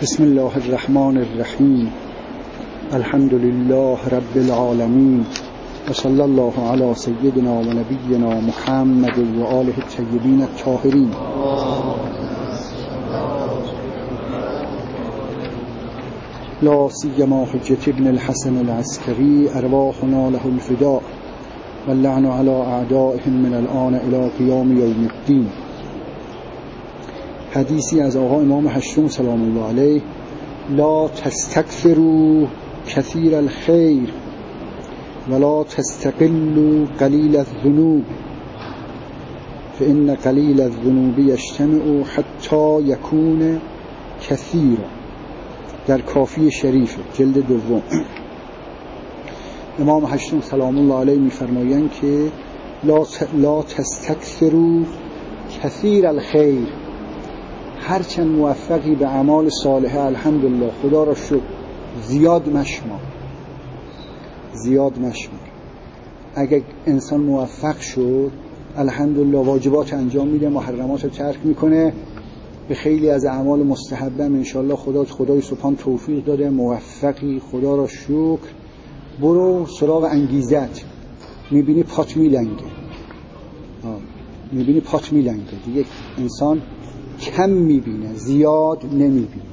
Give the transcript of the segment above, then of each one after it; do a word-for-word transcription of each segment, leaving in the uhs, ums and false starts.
بسم الله الرحمن الرحیم. الحمد لله رب العالمین و صلی الله علی سیدنا و نبینا محمد و آله الطیبین الطاهرین. لا سیما حجة ابن الحسن العسکری ارواحنا له الفداء واللعن على اعدائهم من الآن الى قیام یوم الدین. حدیثی از آقا امام هشتم سلام الله علیه: لا تستكثروا كثير الخير ولا تستقلوا قليل الذنوب فإن قليل الذنوب يجتمع حتى يكون كثيرا. در کافی شریف جلد دوم امام هشتم سلام الله علیه می‌فرمایند که لا لا تستكثروا كثير الخير، هرچند موفقی به اعمال صالحه الحمدلله خدا را شکر، زیاد مشمار زیاد مشمار. اگر انسان موفق شد الحمدلله واجبات انجام میده، محرمات رو ترک میکنه، به خیلی از اعمال مستحبه ان شاء الله خدا خدای سبحان توفیق داده، موفقی، خدا را شکر. برو سراغ انگیزت، میبینی پات میلنگه میبینی پات میلنگه دیگه. انسان کم میبینه، زیاد نمیبینه.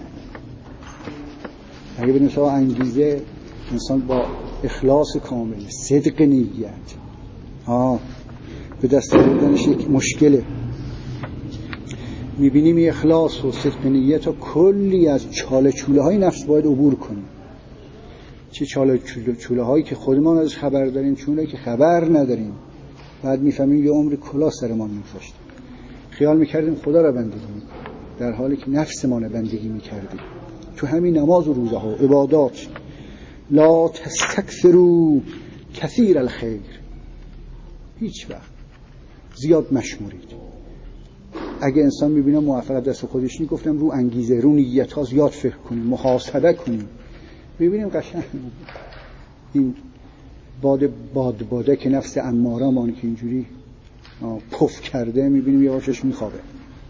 اگه ببینیم سراغ انگیزه، انسان با اخلاص کامل، صدق نیت ها به دست آوردنش یک مشکله. میبینیم این اخلاص و صدق نیت و کلی از چاله چوله های نفس باید عبور کنیم. چه چاله چوله هایی که خودمان ازش خبر داریم، چونه که خبر نداریم. بعد میفهمیم یه عمر کلاه سرمان میگذاشت، خیال میکردیم خدا را بندگی میکنیم در حالی که نفسمان را بندگی میکردیم تو همین نماز و روزه ها عبادات. لا تستكثروا كثير الخير، هیچ وقت زیاد مشمورید. اگه انسان میبینه موفقیت دست خودش نیست، گفتم رو انگیزه، رو نیت ها زیاد فکر کنیم، محاسبه کنیم، ببینیم قشنگ این باد باد باده که نفس اماره مان که اینجوری پف کرده، میبینیم یواشش میخوابه.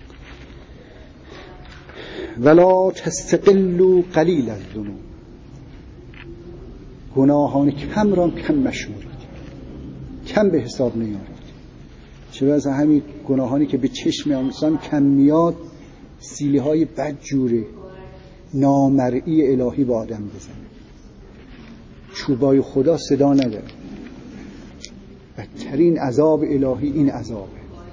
ولا تستقلوا قلیل الذنوب، گناهان کم را کم مشمورید، کم به حساب نیارید. چه بسا همین گناهانی که به چشم انسان کم میاد، سیلی های بد جوره نامرئی الهی با آدم بزنه. چوبای خدا صدا نداره. بدترین عذاب الهی این عذابه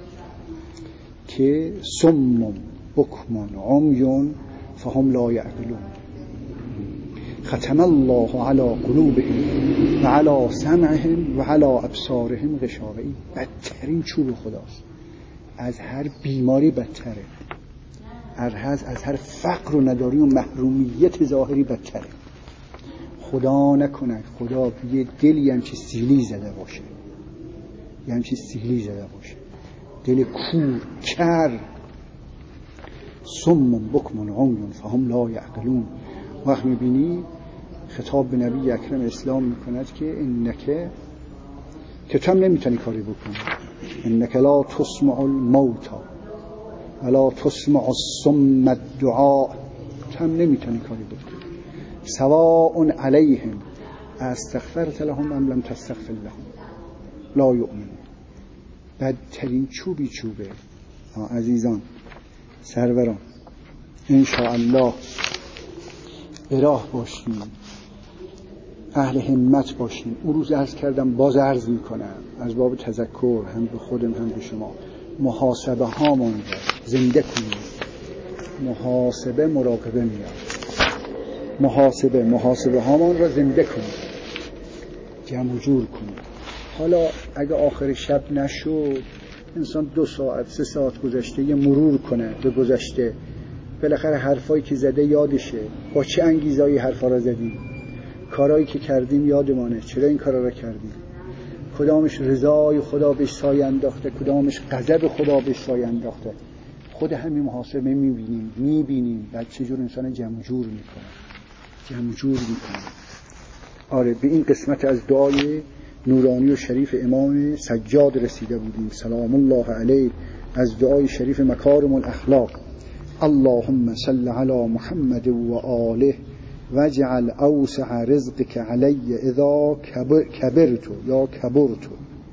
که صم بکم عمی فهم لا یعقلون. ختم الله علی قلوبهم و علی سمعهم و علی ابصارهم غشاوه. بدترین چوب خداست، از هر بیماری بدتره، از از هر فقر و نداری و محرومیت ظاهری بدتره. خدا نکنه خدا یه دلی همچی سیلی زده باشه، یه همچی سیلی زده باشه، دل کور کر. صم بکم عمی فهم لا یعقلون. وقت میبینی خطاب به نبی اکرم اسلام میکند که انکه که تو هم نمیتونی کاری بکنی، انکه لا تسمع الموتا ولا تسمع الصم الدعاء، تو هم نمیتونی کاری بکنی. سواء علیهم استغفرت لهم ام لم تستغفر لهم لا یؤمنون. بدترین چوبی چوبه. عزیزان سروران، انشاءالله به راه باشیم، اهل همت باشیم. اون روز عرض کردم، باز عرض میکنم از باب تذکر، هم به خودم هم به شما، محاسبه هامون رو زنده کنیم. محاسبه مراقبه میاد. محاسبه محاسبه هامون رو زنده کنیم، جمع جور کنیم. حالا اگه آخر شب نشد، انسان دو ساعت سه ساعت گذشته یه مرور کنه به گذشته، بالاخره حرفایی که زده یادشه، با چه انگیزایی حرفا رو زدیم، کارهایی که کردیم یادمانه، چرا این کارا رو کردیم، کدامش رضای خدا بهش سایه انداخته، کدامش غضب خدا بهش سایه انداخته. خود همین محاسبه میبینیم میبینیم بعد چجور انسان جمع جور میکنه جمع جور میکنه. آره، به این قسمت از دعای نورانی و شریف امام سجاد رسیده بودیم سلام الله علیه، از دعای شریف مکارم الاخلاق. اللهم صل علی محمد و آله واجعل اوسع رزقك علی اذا کبرت یا کبرت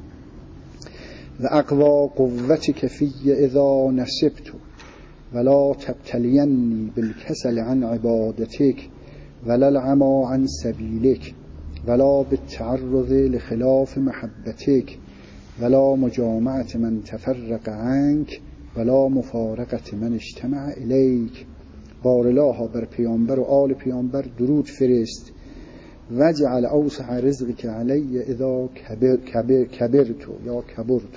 و اقوى قوتك فی اذا نسبت ولا تبتلینی بالکسل عن عبادتك ولا العمى عن سبیلك ولا بالتعرض لخلاف محبتك ولا مجامعة من تفرق عنك ولا مفارقة من اجتمع الیک. بارلاها بر پیامبر و آل پیامبر درود فرست. وجعل اوسع رزقك علی اذا کبر کبر کبرت یا کبرت.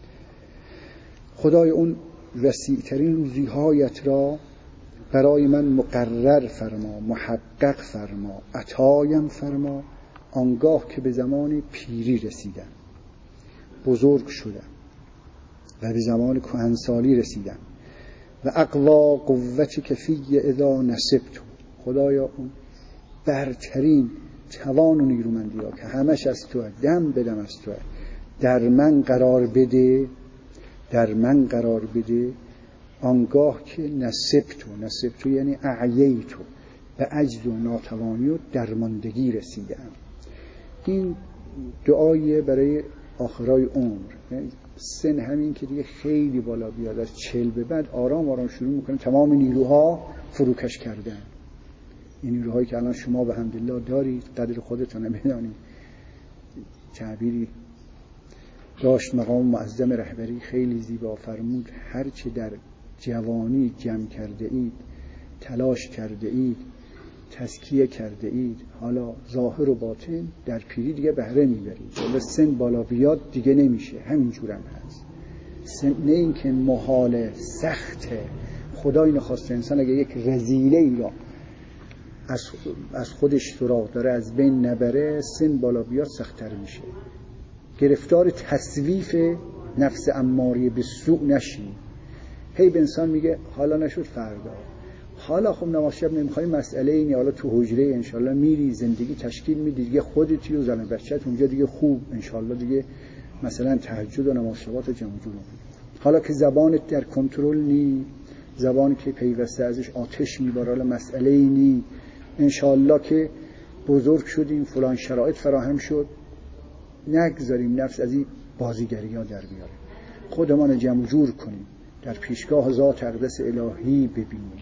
خدای اون وسیع‌ترین روزی‌هایت را برای من مقرر فرما، محقق فرما، عطایم فرما آنگاه که به زمان پیری رسیدم، بزرگ شدم و به زمان کهنسالی رسیدم. و اقوا قوتک فی اذا نسبت. خدایا اون برترین توان و نیرومندی ها که همش از توه، دم بدم از توه، در من قرار بده، در من قرار بده آنگاه که نسبتو، نسبتو یعنی اعییتو، به عجز و ناتوانی و درماندگی رسیدم. این دعایه برای آخرای عمر. سن همین که دیگه خیلی بالا بیاد، از چل به بعد آرام آرام شروع میکنه تمام نیروها فروکش کردن. این نیروهایی که الان شما به حمدالله دارید قدر خودتون بدانید. تعبیری داشت مقام معظم رهبری خیلی زیبا فرمود: هرچه در جوانی جمع کرده اید، تلاش کرده اید، تزکیه کرده اید، حالا ظاهر و باطن، در پیری دیگه بهره میبرید. ولی سن بالا بیاد دیگه نمیشه، همینجور هم هست. سن نه این که محاله، سخته. خدای نخواسته انسان اگه یک رذیله ای را از از خودش سراغ داره از بین نبره، سن بالا بیاد سخت‌تر میشه. گرفتار تصویف نفس اماره به سوء نشی. هی به انسان میگه حالا نشد فردا، حالا خب نماز شب نمیخوای مسئله اینه، حالا تو حجره انشالله میری زندگی تشکیل میدی دیگه، خودتی و زن بچت اونجا دیگه خوب انشالله دیگه مثلا تهجد و نماز شبات جمع جور. حالا که زبانت در کنترل نی، زبانی که پیوسته ازش آتش میباره، حالا مسئله اینی، انشالله که بزرگ شدیم فلان شرایط فراهم شد، نگذاریم نفس از این بازیگری ها در بیاره، خودمان جمع جور کنیم، در پیشگاه ذات اقدس الهی ببینیم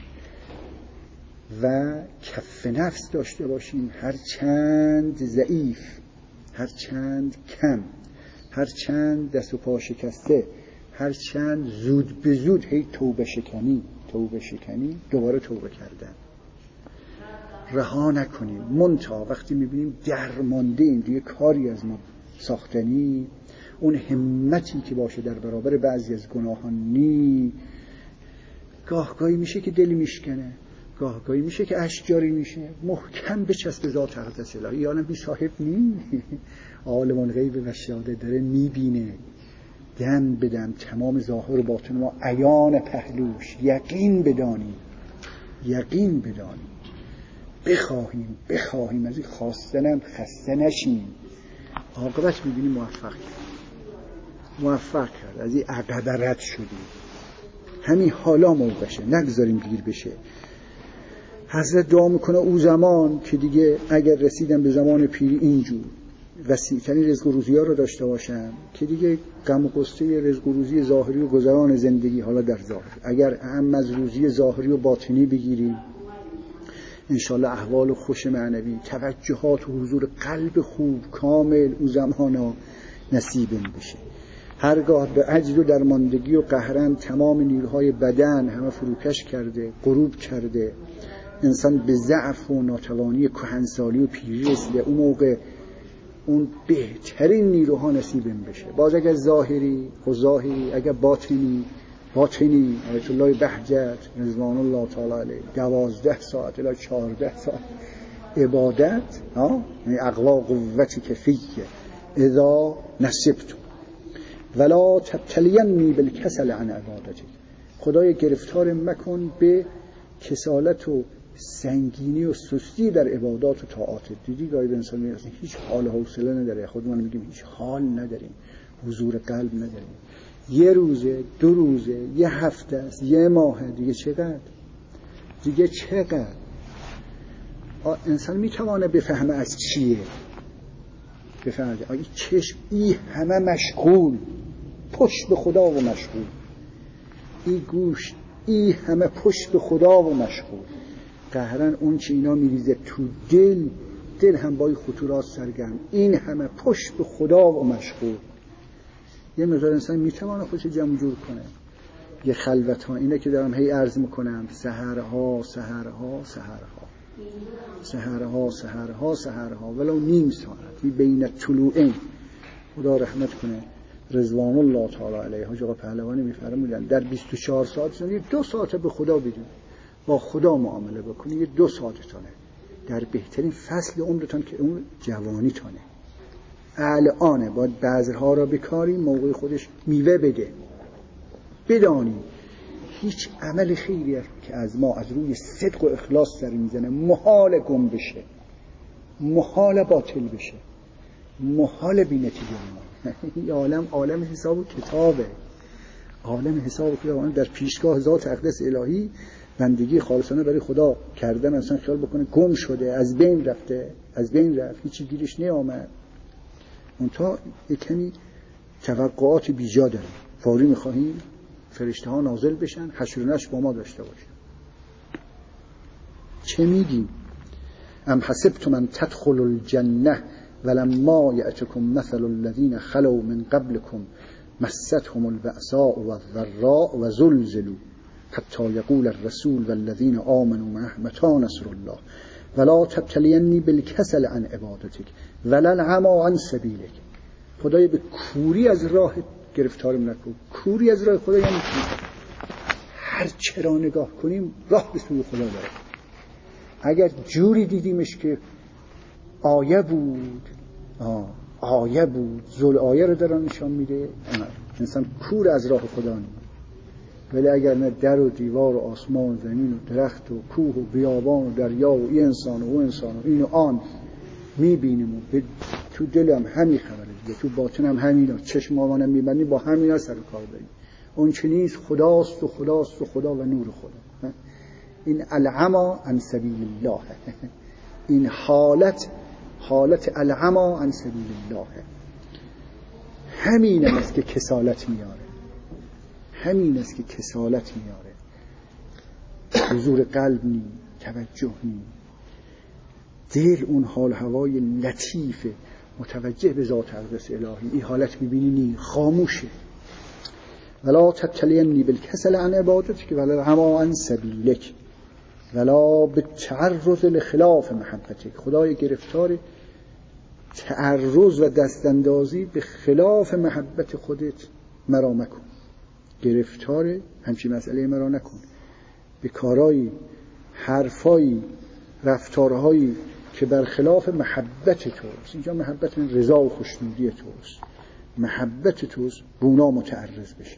و کف نفس داشته باشیم، هر چند ضعیف، هر چند کم، هر چند دست و پا شکسته، هر چند زود به زود هی توبه شکنی، توبه شکنی، دوباره توبه کردن، رها نکنیم. منتها وقتی میبینیم درمانده این دیگه کاری از ما ساختنی، اون همتی که باشه در برابر بعضی از گناهان نی، گاهگاهی میشه که دل میشکنه، گاهگاهی میشه که اشک جاری میشه، محکم بچسب ذات اقدس الهی. یعنی بی صاحب نی، عالم الغیب و شهاده داره میبینه دم بدم تمام ظاهر و باطن ما عیان پهلوش. یقین بدانیم، یقین بدانیم، بخواهیم بخواهیم از این خواستنم خسته نشیم، عاقبت میبینیم موفق کرد، موفق کرد، از این عقبه رد شدیم. همین حالا موقعشه، نگذاریم دیر بشه. حضرت دعا میکنه او زمان که دیگه اگر رسیدم به زمان پیری اینجور وسیع‌ترین رزق و روزی ها رو داشته باشم که دیگه غم و غصه رزق و روزی ظاهری و گذران زندگی، حالا در ظاهر اگر هم از روزی ظاهری و باطنی بگیریم، انشالله احوال خوش معنوی، توجهات و حضور قلب خوب کامل او زمانا نصیبم بشه. هرگاه به عجز و درماندگی و قهرن تمام نیروهای بدن همه فروکش کرده، غروب کرده، انسان به ضعف و ناتوانی کهنسالی و پیری رسیده، اون موقع اون بهترین نیروها نصیبم بشه. باز اگر ظاهری و ظاهری، اگر باطنی باطنی، آیت الله بهجت رضوان الله تعالی علیه دوازده ساعت الی چهارده ساعت عبادت، ها، یعنی اقوا قوتی که فیه اذا نسبت ولا تبتلینی بالکسل عن عبادتک. خدای گرفتار مکن به کسالت و سنگینی و سستی در عبادات و طاعات. دیدی گاهی به انسان میگه هیچ حال و حوصله نداره، خودمون میگیم هیچ حال نداریم، حضور قلب نداریم، یه روزه، دو روزه، یه هفته است، یه ماهه، دیگه چقدر دیگه چقدر انسان میتوانه بفهمه از چیه، بفهمه این چشم این همه مشغول پشت به خدا و مشغول، این گوش این همه پشت به خدا و مشغول، قهرن اون چی اینا میریزه تو دل، دل هم با این خطورات سرگرم، این همه پشت به خدا و مشغول. یه مقدار انسان میتوانه خودش جمع جور کنه، یه خلوت ها، اینه که دارم هی عرض میکنم، سحرها سحرها سحرها سحرها سحرها سحرها ولو نیم ساعت بین طلوعین. خدا رحمت کنه رضوان الله تعالی علیه حاج آقا پهلوانی میفرمودن در بیست و چهار ساعت یه دو ساعت به خدا بدون، با خدا معامله بکنی، یه دو ساعتتونه در بهترین فصل عمرتون که اون جوانیتونه. الان باید بذرها را بکاری، موقع خودش میوه بده. بدانی هیچ عمل خیری که از ما از روی صدق و اخلاص سر میزنه محال گم بشه، محال باطل بشه، محال بی نتیجه بمونه. این عالم عالم حساب و کتابه، عالم حساب و کتابه. در پیشگاه ذات اقدس الهی بندگی خالصانه برای خدا کردن انسان خیال بکنه گم شده، از بین رفته، از بین رفت، هیچی گیرش نیامد. اونتا کمی توقعات بیجا داریم، فوری میخواهیم فرشته ها نازل بشن، حشر و نشر با ما داشته باشن. چه میگیم؟ ام حسبتم ان تدخلوا الجنه ولما یأتکم مثل الذین خلوا من قبلکم مستهم البأساء والضراء وزلزلوا حتی یقول الرسول والذین آمنوا معه متی نصر الله ولا تبتلینی بالکسل عن عبادتک ولا العمی عن سبیلک. خدای به کوری از راه گرفتارم نکن. کوری از راه خدا یعنی هر چرا نگاه کنیم راه به سوی خدا داره. اگر جوری دیدیمش که آیه بود، آه آیه بود، ذل آیه رو دارن نشان میده، انسان کور از راه خدا نیست. ولی اگر نه در و دیوار و آسمان و زمین و درخت و کوه و بیابان و دریا و این انسان و اون انسان و این و آن میبینیم و تو دلم همین خبره دیگه، تو باطنم همینا، چشم آمانم میبندیم با همینا سر و کار داریم. اون چه نیست خداست و خداست و خدا و نور خدا. این العما عن سبیل الله، این حالت حالت العما عن سبیل الله. همین است که کسالت میاره، همین است که کسالت میاره. حضور قلب نی، توجه نی، دل اون حال هوای لطیف متوجه به ذات اقدس الهی، این حالت میبینی نی، خاموشه. ولا تبتلینی بالکسل عن عبادتک ولا العمی عن سبیلک ولا بالتعرض لخلاف محبتک. خدای گرفتار تعرض و دستاندازی به خلاف محبت خودت مرا مکن، گرفتار همچین مسئله مرا نکن، به کارایی، حرفایی، رفتارهایی که بر خلاف محبت توست. اینجا محبت من رضا و خوشنودی توست، محبت توست، بونا متعرض بشه،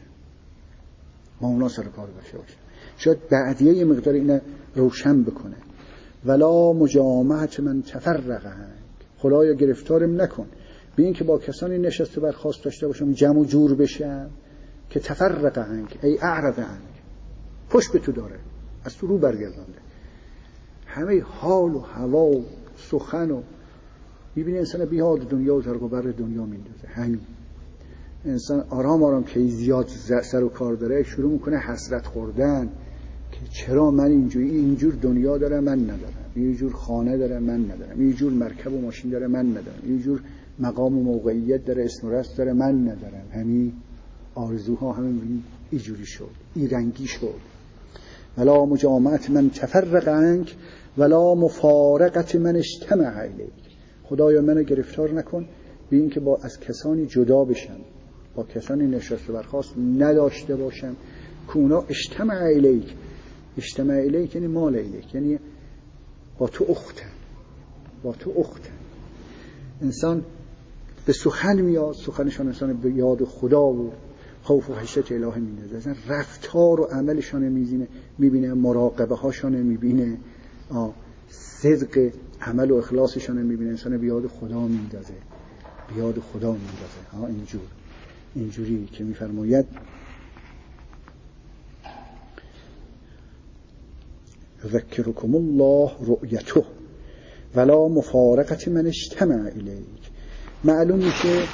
ما اونا سر کار باشه باشه. شاید بعدیه یه مقدار اینه روشن بکنه. ولا مجامعت من تفرق عنک. خدایا گرفتارم نکن به این که با کسانی نشست و برخاست داشته باشم جمع و جور بشم که تفرق عنک ای اعرض عنک، پشت به تو داره، از تو رو برگردانده. همه حال و هوا و سخن و میبینی انسان بیاد دنیا و ترک و بر دنیا میندازه. همین انسان آرام آرام که زیاد سر و کار داره شروع میکنه حسرت خوردن که چرا من اینجوری، اینجور دنیا داره من ندارم، اینجور خانه داره من ندارم، اینجور مرکب و ماشین داره من ندارم، اینجور مقام و موقعیت داره، اسم و رسم داره من ندارم. همین آرزوها همین اینجوری شد، این رنگی شد. ولا مجامعت من تفرق عنک ولا مفارقت من اجتمع الیک. خدایا منو گرفتار نکن به این که با از کسانی جدا بشم، با کسانی نشست و برخاست نداشته باشم که اونا اجتمع الیک. اجتمع الیک یعنی مال الیک، یعنی با تو اختن، با تو اختن. انسان به سخن میاد، سخنشان انسان به یاد خدا و خوف و خشیت الهی میندازه. اصلا رفتار و عملشان میبینه، میبینه مراقبه هاشان میبینه، صدق عمل و اخلاصشان میبینه. انسان به یاد خدا میندازه، به یاد خدا میندازه. ها اینجور اینجوری که میفرماید ذکرکم الله رؤیته ولا مفارقت من اجتمع الیک. معلوم میشه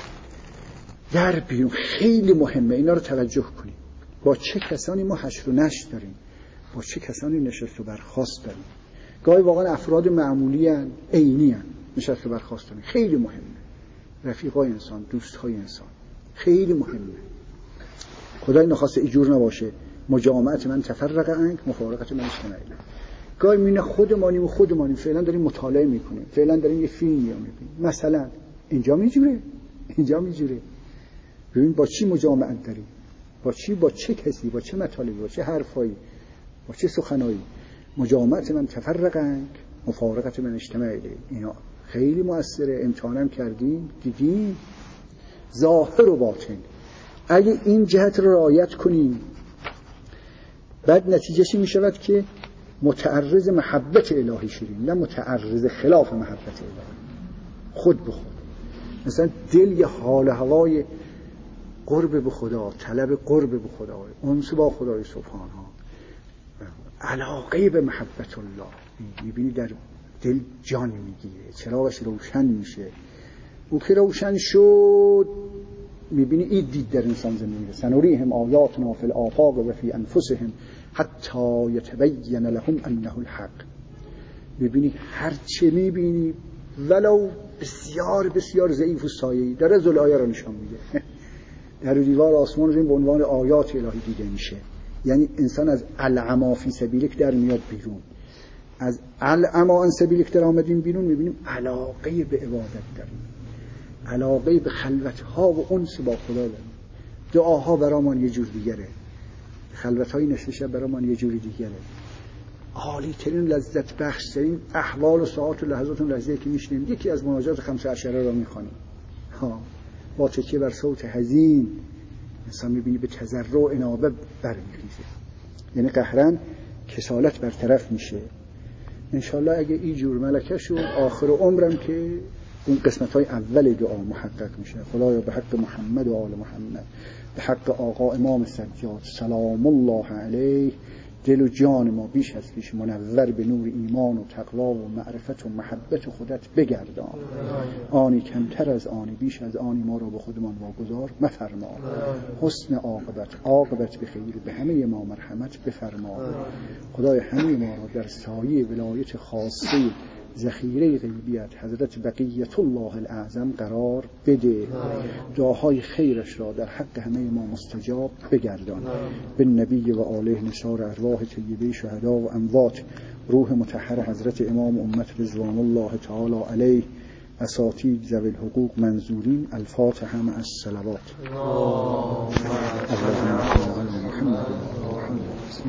در بیرون خیلی مهمه، اینا رو توجه کنیم. با چه کسانی ما حشر و نشر داریم، با چه کسانی نشست و برخاست داریم. گاهی واقعا افراد معمولی ان، عینی ان، نشست و برخاست داریم. خیلی مهمه. رفیقای انسان، دوستای انسان خیلی مهمه. خدای نخواسته اینجور نباشه مجامعت من تفرق عنک مفارقت من اجتمع الیک. گاهی میونه خودمانیم و خودمانیم فعلا داریم مطالعه میکنیم، فعلا داریم یه فیلمی میبینیم، مثلا اینجا میجوره اینجا میجوره. ببین با چی مجامعت داریم، با چی، با چه کسی، با چه مطالبی، با چه حرفایی، با چه سخنایی. مجامعت من تفرق عنک مفارقت من اجتمع الیک. اینا خیلی مؤثره. امتحانم کردیم دیدیم ظاهر و باطن. اگه این جهت رو رعایت کنیم بعد نتیجهش می شود که متعرض محبت الهی شدیم، نه متعرض خلاف محبت الهی. خود به خود مثلا دل یه حال هوای قرب به خدا، طلب قرب به خدا، انس با خدای سبحان ها، علاقه به محبت الله میبینی در دل جان میگیره، چراغش روشن میشه. او که روشن شد میبینی این دید در انسان زندگی. سنوریهم آیاتنا فی الآفاق و فی انفسهم حتی یتبین لهم انه الحق. میبینی هر چه میبینی ولو بسیار بسیار ضعیف و سایه‌ای در از آیه را نشان میده. در دیوار آسمان رو به عنوان آیات الهی دیده میشه. یعنی انسان از العما فی سبیلک در میاد بیرون. از العما ان سبیلک در آمدیم بیرون میبینیم علاقه به عبادت داریم، علاقه به خلوت‌ها و انس با خدا داریم. دعاها برامون یه جور دیگره، خلوت‌های نصف شب برامون یه جور دیگره. عالی ترین لذت بخش ترین احوال و ساعات و لحظات و لحظه‌ای که میشنیم یکی از مناجات خمسه عشره را میخوانیم ها، با تکیه بر صوت حزین انسان میبینی به تضرع و انابه برمیخیزه. یعنی قهرن کسالت برطرف میشه. انشالله اگه این جور ملکه شد آخر عمرم که اون قسمت های اول دعا محقق میشه. خدایا به حق محمد و آل محمد، به حق آقا امام سجاد سلام الله علیه، دل و جان ما بیش از پیش منور به نور ایمان و تقوا و معرفت و محبت خودت بگردان. آنی کمتر از آنی بیش از آنی ما را به خودمان واگذار مفرما. حسن عاقبت، عاقبت به خیر، به همه ما مرحمت بفرما. خدای همه ما را در سایه ولایت خاصه ذخیره غیبیت حضرت بقیت الله الاعظم قرار بده. دعاهای خیرش را در حق همه ما مستجاب بگردان. به نبی و آله نثار ارواح طیبه شهدا و اموات، روح مطهر حضرت امام امت رضوان الله تعالی علیه، اساتید ذوی الحقوق منظورین. الفاتحه مع الصلوات. اللهم صل علی محمد.